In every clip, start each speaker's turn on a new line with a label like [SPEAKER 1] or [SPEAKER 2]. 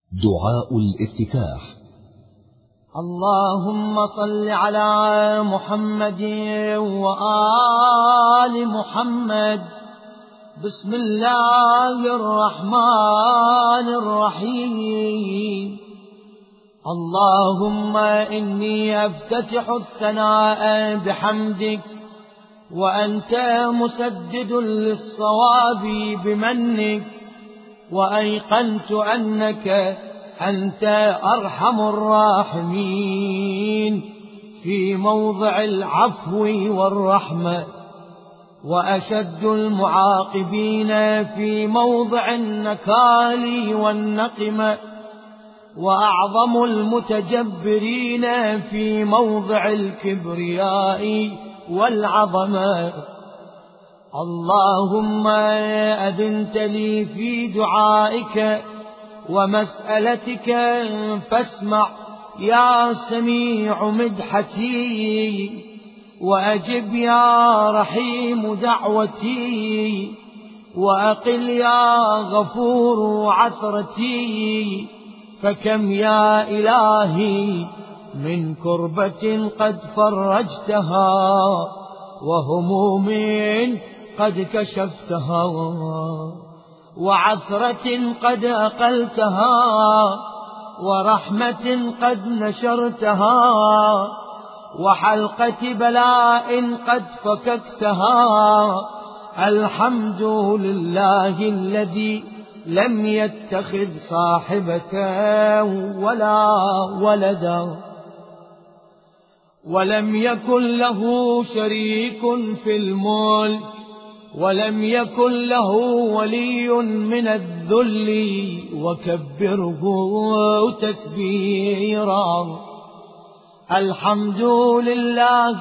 [SPEAKER 1] دعاء الافتتاح.
[SPEAKER 2] اللهم صل على محمد وآل محمد. بسم الله الرحمن الرحيم. اللهم إني أفتتح الثناء بحمدك، وأنت مسدد للصواب بمنك، وأيقنت أنك أنت أرحم الراحمين في موضع العفو والرحمة، وأشد المعاقبين في موضع النكال والنقمة، وأعظم المتجبرين في موضع الكبرياء والعظمة. اللهم أذنت لي في دعائك ومسألتك، فاسمع يا سميع مدحتي، وأجب يا رحيم دعوتي، وأقل يا غفور عثرتي. فكم يا إلهي من كربة قد فرجتها، وهموم قد كشفتها، وعثرة قد أقلتها، ورحمة قد نشرتها، وحلقة بلاء قد فككتها. الحمد لله الذي لم يتخذ صاحبة ولا ولدا، ولم يكن له شريك في الملك، ولم يكن له ولي من الذل، وكبره تكبيرا. الحمد لله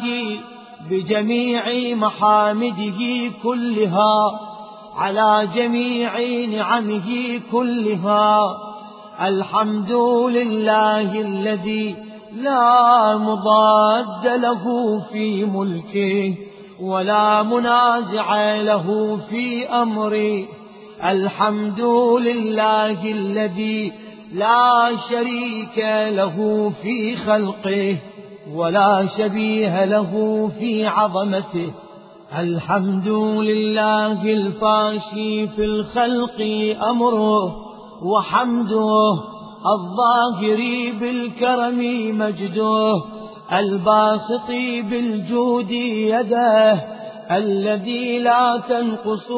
[SPEAKER 2] بجميع محامده كلها، على جميع نعمه كلها. الحمد لله الذي لا مضاد له في ملكه، ولا منازع له في أمره. الحمد لله الذي لا شريك له في خلقه، ولا شبيه له في عظمته. الحمد لله الفاشي في الخلق أمره وحمده، الظاهر بالكرم مجده، الباسط بالجود يده، الذي لا تنقص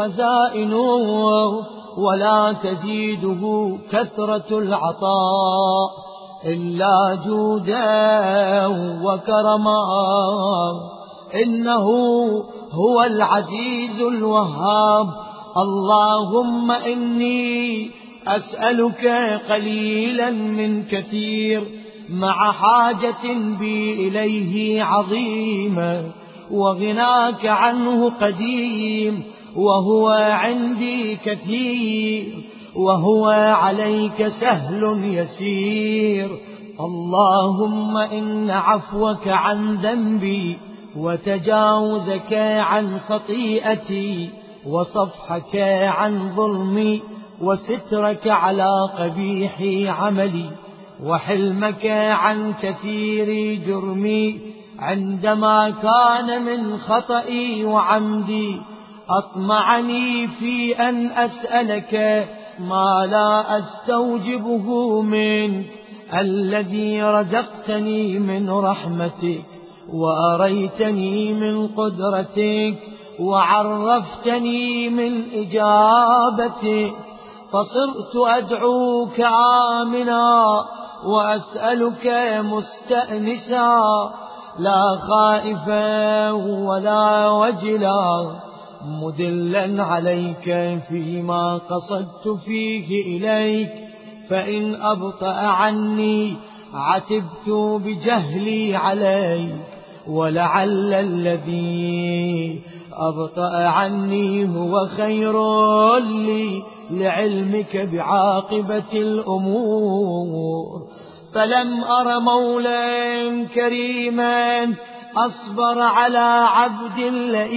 [SPEAKER 2] خزائنه ولا تزيده كثرة العطاء إلا جودا وكرما. إنه هو العزيز الوهاب. اللهم إني أسألك قليلا من كثير، مع حاجة بي إليه عظيمة، وغناك عنه قديم، وهو عندي كثير، وهو عليك سهل يسير. اللهم إن عفوك عن ذنبي، وتجاوزك عن خطيئتي، وصفحك عن ظلمي، وسترك على قبيح عملي، وحلمك عن كثير جرمي، عندما كان من خطئي وعمدي أطمعني في أن أسألك ما لا أستوجبه منك، الذي رزقتني من رحمتك، وأريتني من قدرتك، وعرفتني من إجابتك. فصرت أدعوك آمنا، وأسألك مستأنسا، لا خائفا ولا وجلا، مدلا عليك فيما قصدت فيه إليك. فإن أبطأ عني عتبت بجهلي عليك، ولعل الذي أبطأ عني هو خير لي لعلمك بعاقبة الأمور. فلم أر مولا كريما أصبر على عبد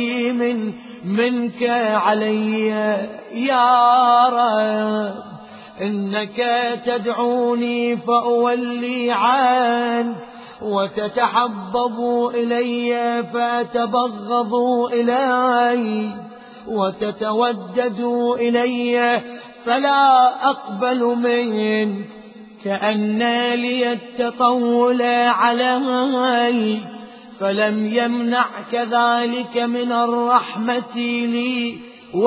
[SPEAKER 2] لئيم منك علي يا رب. إنك تدعوني فأولي عنك، وتتحبب إلي فأتبغض إلي، وتتودد إلي فلا أقبل منك، كأن لي التطول عليك، فلم يمنعك ذلك من الرحمة لي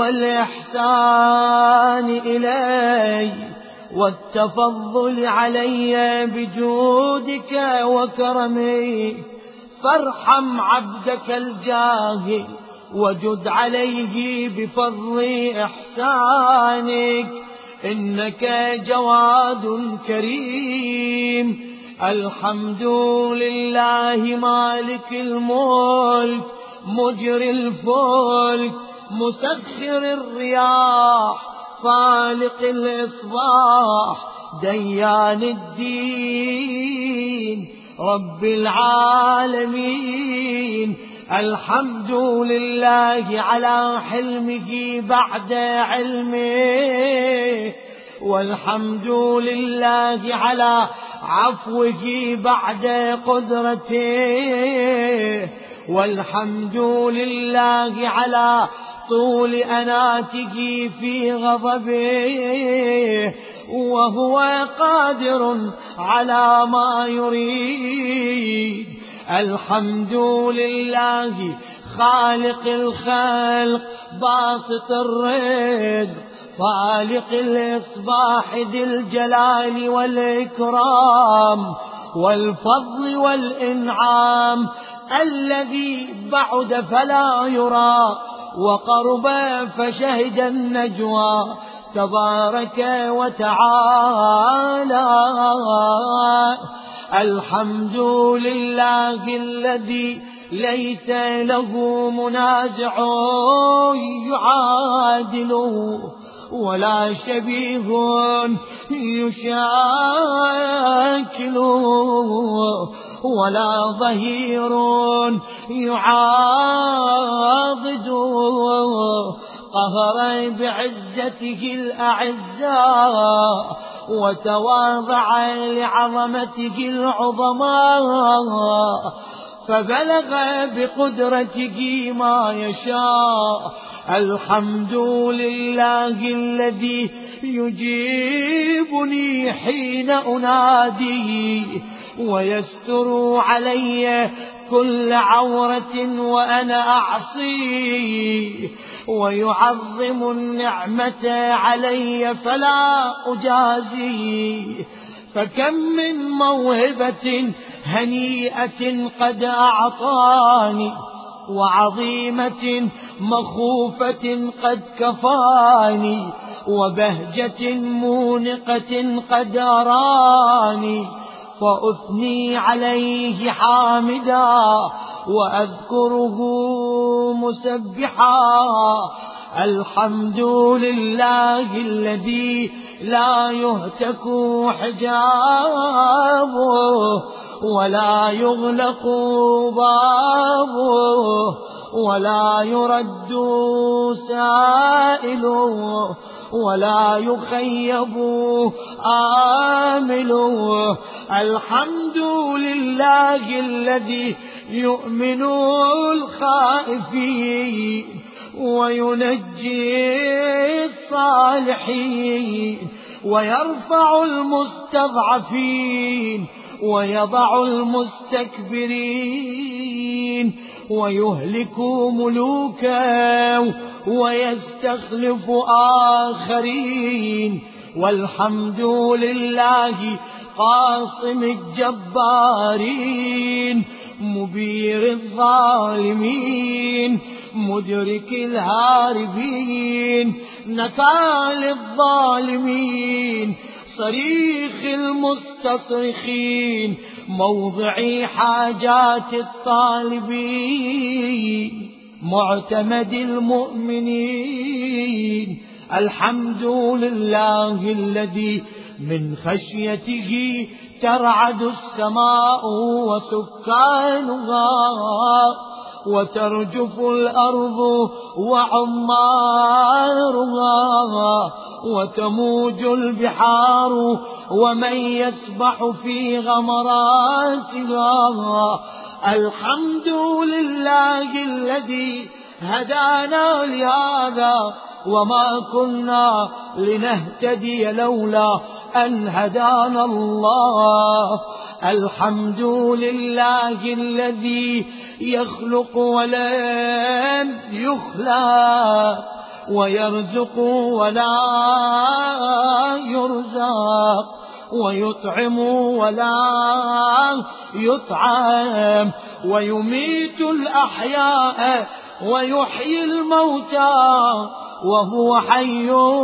[SPEAKER 2] والإحسان إلي والتفضل علي بجودك وكرمك، فارحم عبدك الجاهل وجد عليه بفضل إحسانك، إنك جواد كريم. الحمد لله مالك الملك مجري الفلك مسخر الرياح فالق الإصباح ديان الدين رب العالمين. الحمد لله على حلمه بعد علمه، والحمد لله على عفوه بعد قدرته، والحمد لله على طول أناته في غضبه، وهو قادر على ما يريد. الحمد لله خالق الخلق باسط الرزق فالق الإصباح ذي الجلال والإكرام والفضل والإنعام، الذي بعد فلا يرى وقرب فشهد النجوى تبارك وتعالى. الحمد لله الذي ليس له منازع يعادله ولا شبيه يشاكله ولا ظهير يعاضده، قهر بعزته الأعزاء وتواضع لعظمته العظماء، فبلغ بقدرته ما يشاء. الحمد لله الذي يجيبني حين أناديه ويستر علي كل عورة وأنا أعصيه، ويعظم النعمة علي فلا أجازيه. فكم من موهبة هنيئة قد أعطاني، وعظيمة مخوفة قد كفاني، وبهجة مونقة قد أراني، فأثني عليه حامدا وأذكره مسبحا. الحمد لله الذي لا يهتك حجابه ولا يغلق بابه ولا يرد سائله ولا يخيب آمله. الحمد لله الذي يؤمن الخائفين وينجي الصالحين ويرفع المستضعفين ويضع المستكبرين ويهلك ملوكا ويستخلف آخرين. والحمد لله قاصم الجبارين مبير الظالمين مدرك الهاربين نكال الظالمين صريخ المستصرخين موضع حاجات الطالبين معتمد المؤمنين. الحمد لله الذي من خشيته ترعد السماء وسكانها وترجف الأرض وعمارها وتموج البحار ومن يسبح في غمراتها. الحمد لله الذي هدانا لهذا وما كنا لنهتدي لولا أن هدانا الله. الحمد لله الذي يخلق ولم يخلق ويرزق ولا يرزق ويطعم ولا يطعم ويميت الأحياء ويحيي الموتى وهو حي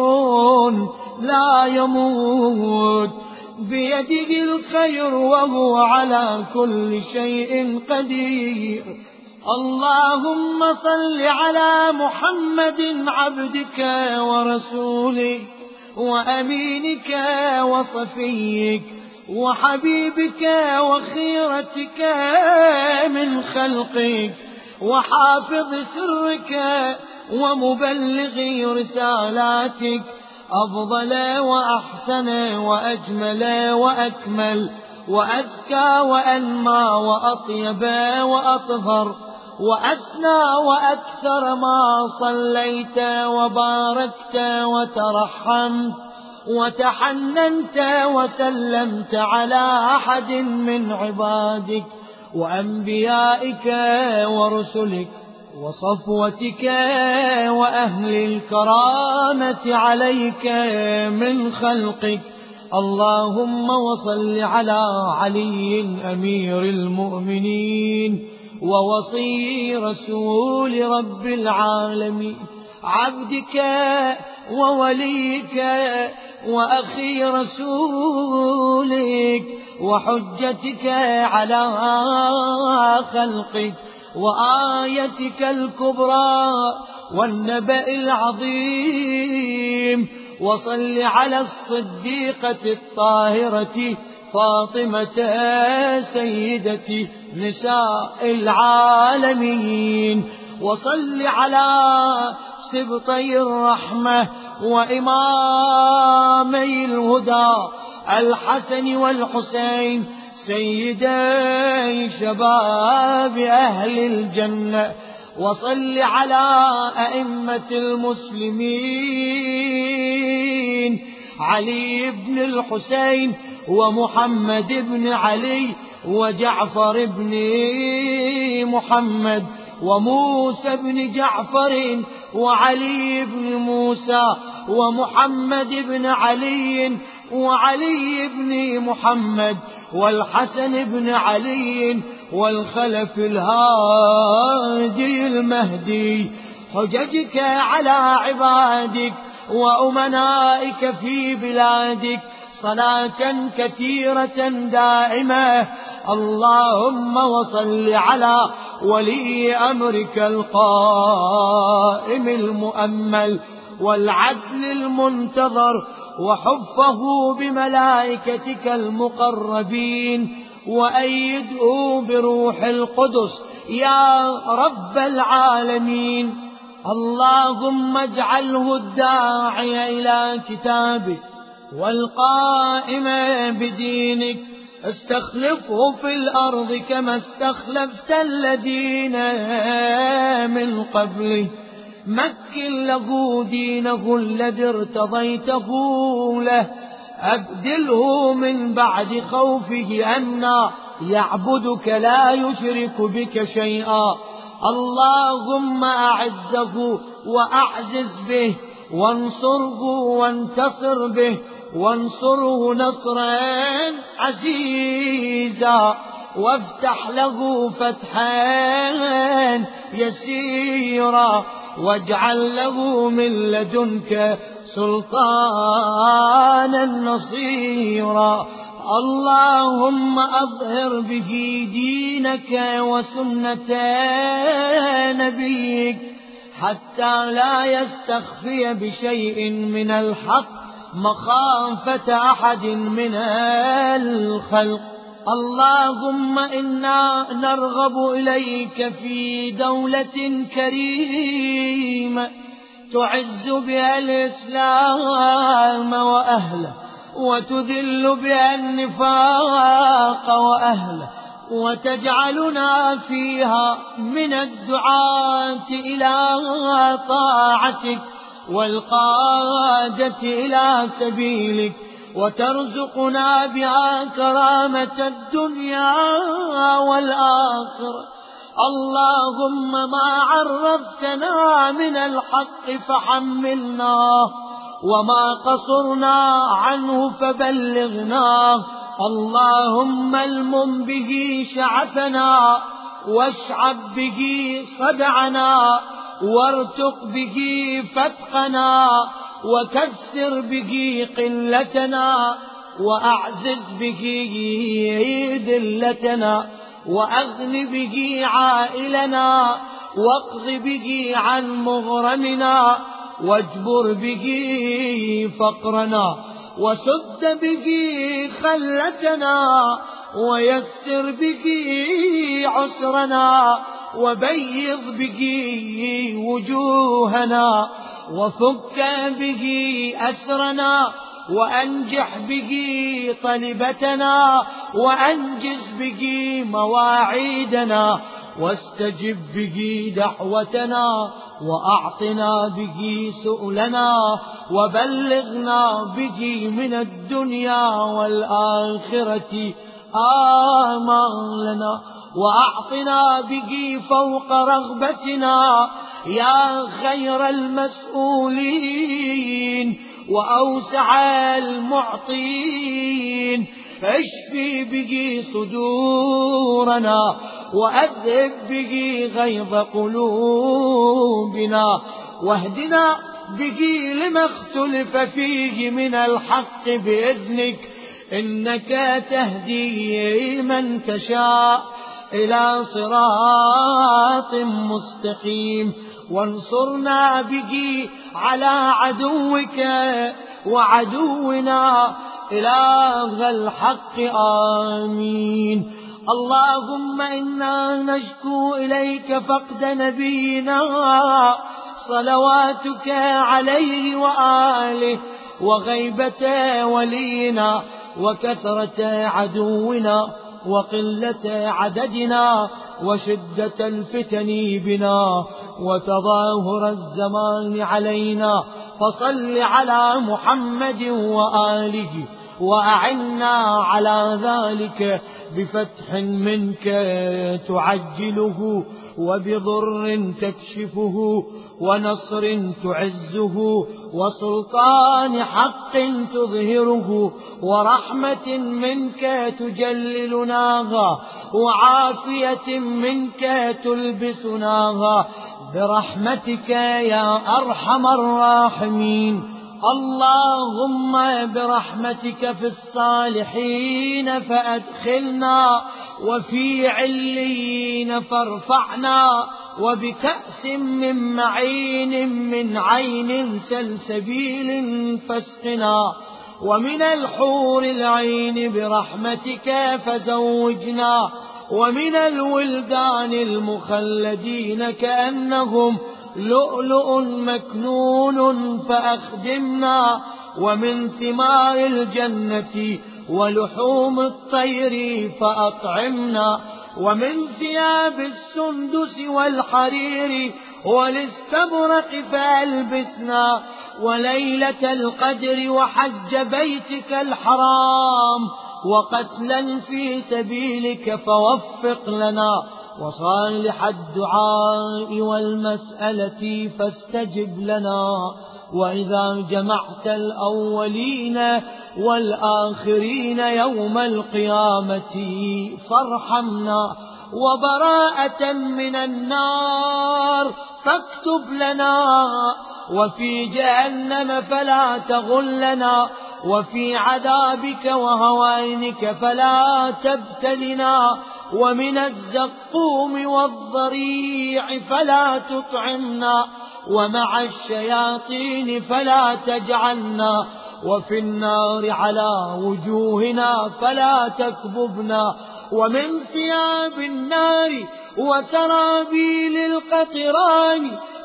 [SPEAKER 2] لا يموت بيده الخير وهو على كل شيء قدير. اللهم صل على محمد عبدك ورسولك وأمينك وصفيك وحبيبك وخيرتك من خلقك وحافظ سرك ومبلغ رسالاتك، أفضل وأحسن وأجمل وأكمل وأزكى وأنمى وأطيب وأطهر وأسنى وأكثر ما صليت وباركت وترحمت وتحننت وسلمت على أحد من عبادك وأنبيائك ورسلك وصفوتك وأهل الكرامة عليك من خلقك. اللهم وصل على علي أمير المؤمنين ووصي رسول رب العالمين، عبدك ووليك وأخي رسولك وحجتك على خلقك وآيتك الكبرى والنبأ العظيم. وصل على الصديقة الطاهرة فاطمة سيدة نساء العالمين. وصل على سبطي الرحمة وإمامي الهدى الحسن والحسين سيدي شباب أهل الجنة. وصل على أئمة المسلمين علي بن الحسين ومحمد بن علي وجعفر بن محمد وموسى بن جعفر وعلي بن موسى ومحمد بن علي وعلي بن محمد والحسن بن علي والخلف الهادي المهدي. حججك على عبادك وأمنائك في بلادك صلاة كثيرة دائمة. اللهم وصل على ولي أمرك القائم المؤمل والعدل المنتظر وحفه بملائكتك المقربين وأيده بروح القدس يا رب العالمين. اللهم اجعله الداعي إلى كتابك والقائم بدينك، استخلفه في الأرض كما استخلفت الذين من قبله. مكن له دينه الذي ارتضيته له، أبدله من بعد خوفه أن يعبدك لا يشرك بك شيئا. اللهم أعزه وأعزز به وانصره وانتصر به وانصره نصرا عزيزا وافتح له فتحا يسيرا واجعل له من لدنك سلطانا نصيرا. اللهم أظهر به دينك وسنة نبيك حتى لا يستخفي بشيء من الحق مخافة أحد من الخلق. اللهم إنا نرغب إليك في دولة كريمة تعز بها الإسلام وأهله، وتذل بها النفاق وأهله، وتجعلنا فيها من الدعاة إلى طاعتك والقادة إلى سبيلك، وترزقنا بها كرامة الدنيا والآخرة. اللهم ما عرفتنا من الحق فحملناه، وما قصرنا عنه فبلغناه. اللهم المم به شعثنا، واشعب به صدعنا، وارتق به فتقنا، وكسر به قلتنا، وأعزز به ذلتنا، وأغن به عائلنا، واقض به عن مغرمنا، واجبر به فقرنا، وسد به خلتنا، ويسر به عسرنا، وبيض به وجوهنا، وفك به أسرنا، وأنجح به طلبتنا، وأنجز به مواعيدنا، واستجب به دعوتنا، وأعطنا به سؤلنا، وبلغنا به من الدنيا والآخرة آمالنا، وأعطنا به فوق رغبتنا يا خير المسؤولين وأوسع المعطين. اشفي به صدورنا، وأذهب به غيظ قلوبنا، واهدنا به لما اختلف فيه من الحق بإذنك، إنك تهدي من تشاء إلى صراط مستقيم. وانصرنا به على عدوك وعدونا إله الحق آمين. اللهم إنا نشكو إليك فقد نبينا صلواتك عليه وآله، وغيبة ولينا، وكثرة عدونا، وقلة عددنا، وشدة الفتن بنا، وتظاهر الزمان علينا. فصل على محمد وآله، وأعنا على ذلك بفتح منك تعجله، وبضر تكشفه، ونصر تعزه، وسلطان حق تظهره، ورحمة منك تجللناها، وعافية منك تلبسناها، برحمتك يا أرحم الراحمين. اللهم برحمتك في الصالحين فأدخلنا، وفي عليين فارفعنا، وبكأس من معين من عين سلسبيل فاسقنا، ومن الحور العين برحمتك فزوجنا، ومن الولدان المخلدين كأنهم لؤلؤ مكنون فأخدمنا، ومن ثمار الجنة ولحوم الطير فأطعمنا، ومن ثياب السندس والحرير والاستبرق فألبسنا، وليلة القدر وحج بيتك الحرام وقتلا في سبيلك فوفق لنا، وصالح الدعاء والمسألة فاستجب لنا. وإذا جمعت الأولين والآخرين يوم القيامة فارحمنا، وبراءة من النار فاكتب لنا، وفي جهنم فلا تغلنا، وفي عذابك وهوانك فلا تبتلنا، ومن الزقوم والضريع فلا تطعمنا، ومع الشياطين فلا تجعلنا، وفي النار على وجوهنا فلا تكببنا، ومن ثياب النار وسرابيل القطران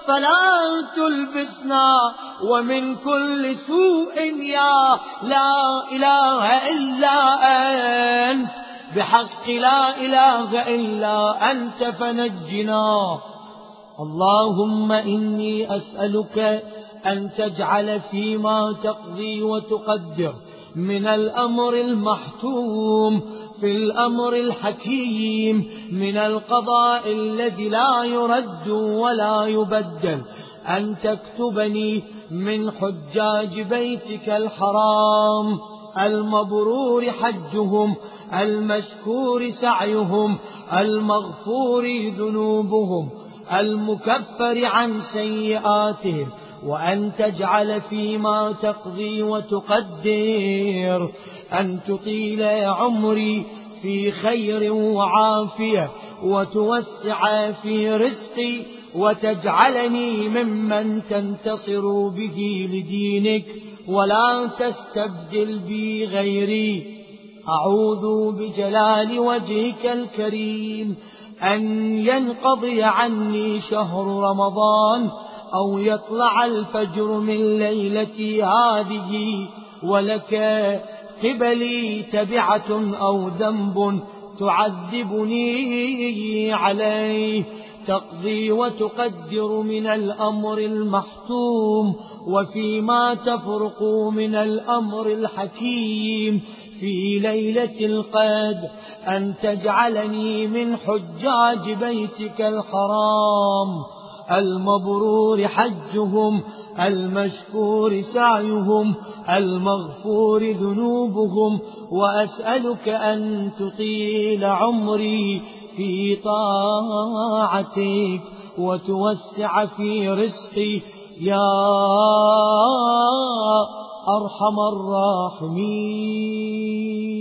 [SPEAKER 2] فلا تلبسنا ومن كل سوء يا لا إله إلا أنت، بحق لا إله إلا أنت فنجنا. اللهم إني أسألك أن تجعل فيما تقضي وتقدر من الأمر المحتوم في الأمر الحكيم، من القضاء الذي لا يرد ولا يبدل، أن تكتبني من حجاج بيتك الحرام المبرور حجهم، المشكور سعيهم، المغفور ذنوبهم، المكفر عن سيئاتهم، وأن تجعل فيما تقضي وتقدر أن تطيل عمري في خير وعافية، وتوسع في رزقي، وتجعلني ممن تنتصر به لدينك ولا تستبدل بي غيري. أعوذ بجلال وجهك الكريم أن ينقضي عني شهر رمضان، أو يطلع الفجر من ليلتي هذه ولك قبلي تبعة أو ذنب تعذبني عليه، تقضي وتقدر من الأمر المحتوم وفيما تفرق من الأمر الحكيم في ليلة القدر، أن تجعلني من حجاج بيتك الحرام المبرور حجهم، المشكور سعيهم، المغفور ذنوبهم. وأسألك أن تطيل عمري في طاعتك وتوسع في رزقي يا أرحم الراحمين.